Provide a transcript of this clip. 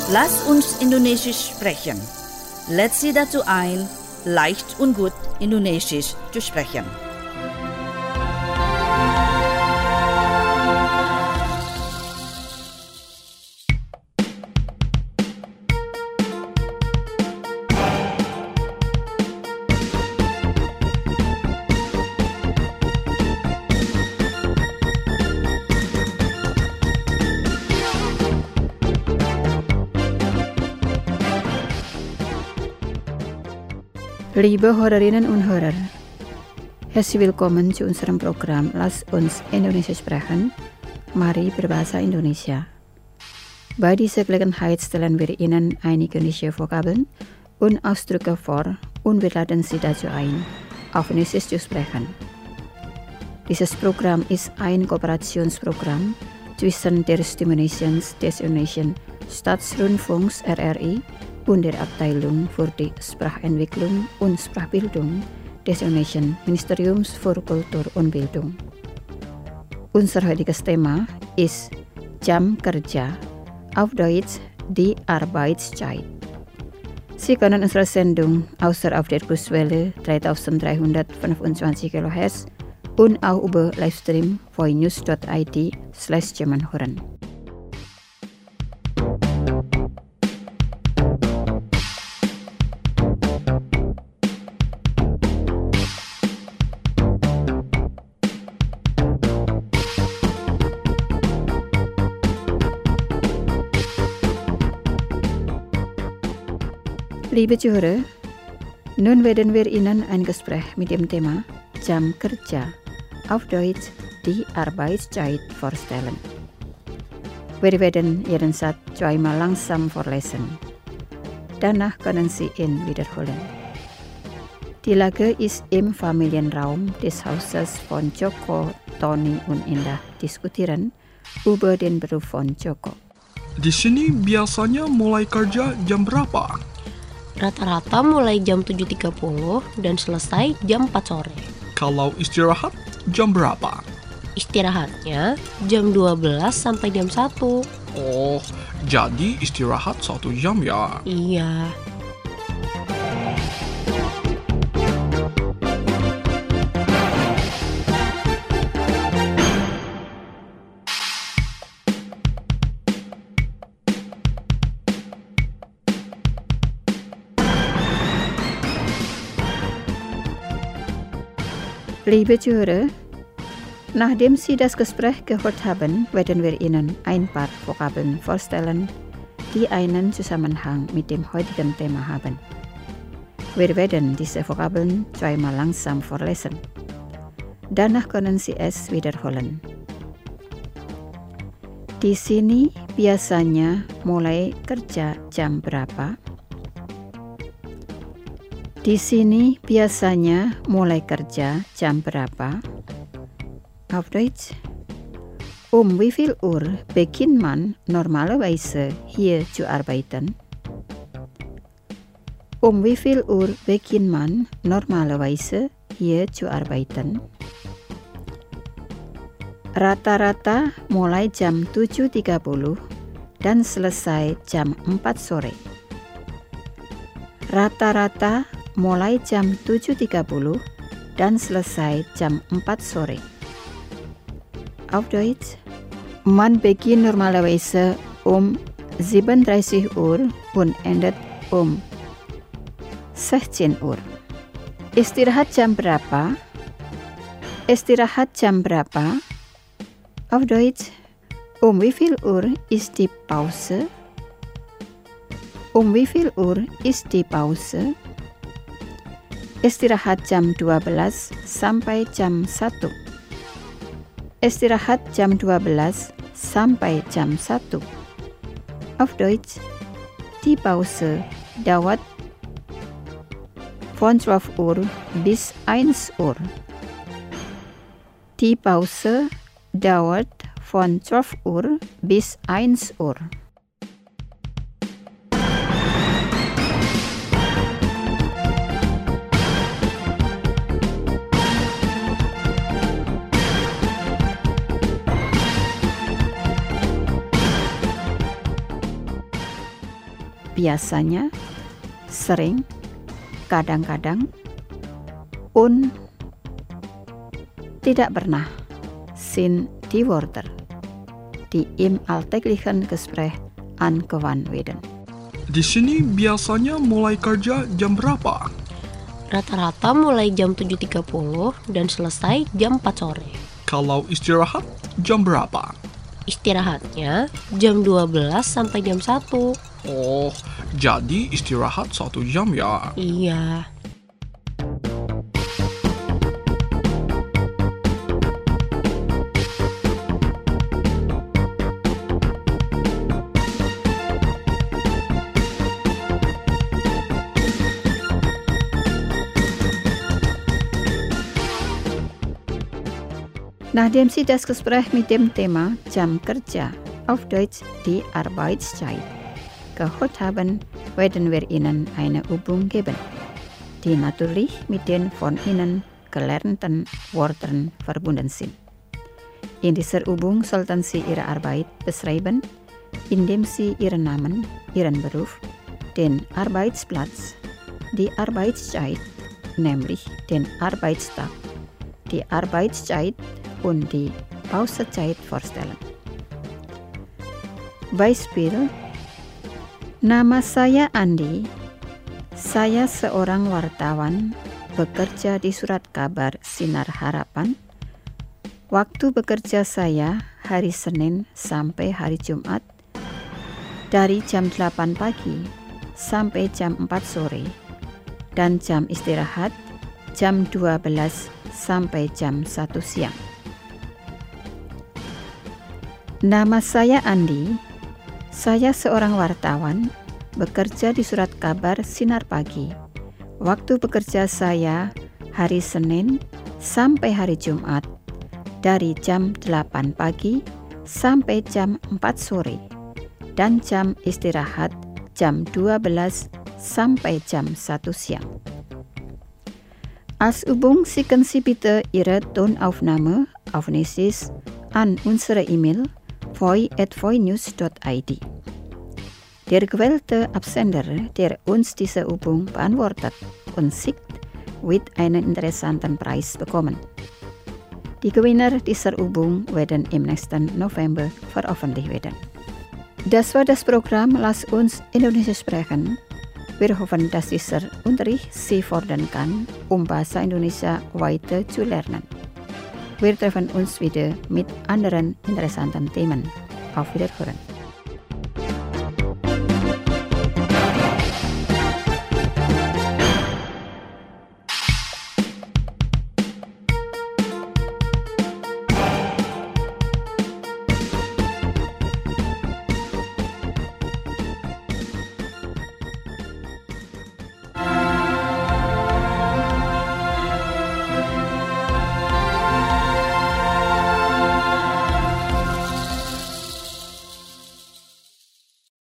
Lass uns Indonesisch sprechen. Let's Sie dazu ein, leicht und gut Indonesisch zu sprechen. Liebe Hörerinnen und Hörer, herzlich willkommen zu unserem Programm Lass uns Indonesisch sprechen. Mari berbahasa Indonesia. Bei dieser Gelegenheit stellen wir Ihnen einige indische Vokabeln und Ausdrücke vor und wir laden Sie dazu ein, auf Indonesisch zu sprechen. Dieses Programm ist ein Kooperationsprogramm zwischen der Stimme Nations des Indonesian Staatsrundfunks RRI und der Abteilung für die Sprachentwicklung und Sprachbildung des Indonesian Ministeriums für Kultur und Bildung. Unser heutiges Thema ist Jam Kerja, auf Deutsch die Arbeitszeit. Sie können unsere Sendung außer auf der Kurswelle 3325 kHz und auch über Livestream voinews.id/German hören. Liebe Zuhörer, nun werden wir Ihnen ein Gespräch mit dem Thema Jam Kerja, auf Deutsch die Arbeitszeit vorstellen. Wir werden jeden Satz zweimal langsam vorlesen. Danach können Sie ihn wiederholen. Die Lage ist im Familienraum des Hauses von Joko, Tony und Indah diskutieren über den Beruf von Joko. Di sini biasanya mulai kerja jam berapa? Rata-rata mulai jam 7.30 dan selesai jam 4 sore. Kalau istirahat, jam berapa? Istirahatnya jam 12 sampai jam 1. Oh, jadi istirahat 1 jam ya? Iya. Liebe Zuhörer, nachdem Sie das Gespräch gehört haben, werden wir Ihnen ein paar Vokabeln vorstellen, die einen Zusammenhang mit dem heutigen Thema haben. Wir werden diese Vokabeln zweimal langsam vorlesen. Danach können Sie es wiederholen. Di sini biasanya mulai kerja jam berapa? Di sini biasanya mulai kerja jam berapa? Auf Deutsch. Wie viel Uhr beginnt man normalerweise hier zu arbeiten? Wie viel Uhr beginnt man normalerweise hier zu arbeiten? Rata-rata mulai jam 7.30 dan selesai jam 4 sore. Rata-rata mulai jam 7.30 dan selesai jam 4 sore. Auf Deutsch. Man beginnt normalerweise 37 Uhr und endet 16 Uhr. Istirahat jam berapa? Istirahat jam berapa? Auf Deutsch. Wie viel Uhr ist die Pause? Wie viel Uhr ist die Pause? Istirahat jam 12 sampai jam 1. Istirahat jam 12 sampai jam 1. Auf Deutsch. Die Pause dauert von 12 Uhr bis 1 Uhr. Die Pause dauert von 12 Uhr bis 1 Uhr. biasanya, sering, kadang-kadang, tidak pernah, sind die Wörter, die im alltäglichen Gespräch angewandt werden. Di sini biasanya mulai kerja jam berapa? Rata-rata mulai jam 7.30 dan selesai jam 4 sore. Kalau istirahat, jam berapa? Istirahatnya jam 12 sampai jam 1. Oh, jadi istirahat 1 jam ya? Iya. Nachdem Sie das Gespräch mit dem Thema Jam Kerja, auf Deutsch die Arbeitszeit, gehört haben, werden wir Ihnen eine Übung geben, die natürlich mit den von Ihnen gelernten Wörtern verbunden sind. In dieser Übung sollten Sie Ihre Arbeit beschreiben, indem Sie Ihren Namen, Ihren Beruf, den Arbeitsplatz, die Arbeitszeit, nämlich den Arbeitstag, die Arbeitszeit und die Pausezeit vorstellen. Beispiel: Nama saya Andi. Saya seorang wartawan bekerja di surat kabar Sinar Harapan. Waktu bekerja saya hari Senin sampai hari Jumat dari jam 8 pagi sampai jam 4 sore dan jam istirahat jam 12 sampai jam 1 siang. Nama saya Andi. Saya seorang wartawan bekerja di surat kabar Sinar Pagi. Waktu bekerja saya hari Senin sampai hari Jumat dari jam 8 pagi sampai jam 4 sore dan jam istirahat jam 12 sampai jam 1 siang. Als Übung schicken Sie bitte Ihre Tonaufnahme auf Nächstes an unsere E-Mail voi@voinews.id. Der gewählte Absender, der uns diese Übung beantwortet und schickt, wird einen interessanten Preis bekommen. Die Gewinner dieser Übung werden im nächsten November veröffentlicht werden. Das war das Programm Lass uns Indonesisch sprechen. Wir hoffen, dass dieser Unterricht Sie fordern kann, Bahasa Indonesia weiter zu lernen. Wir treffen uns wieder mit anderen interessanten Themen. Auf Wiederhören.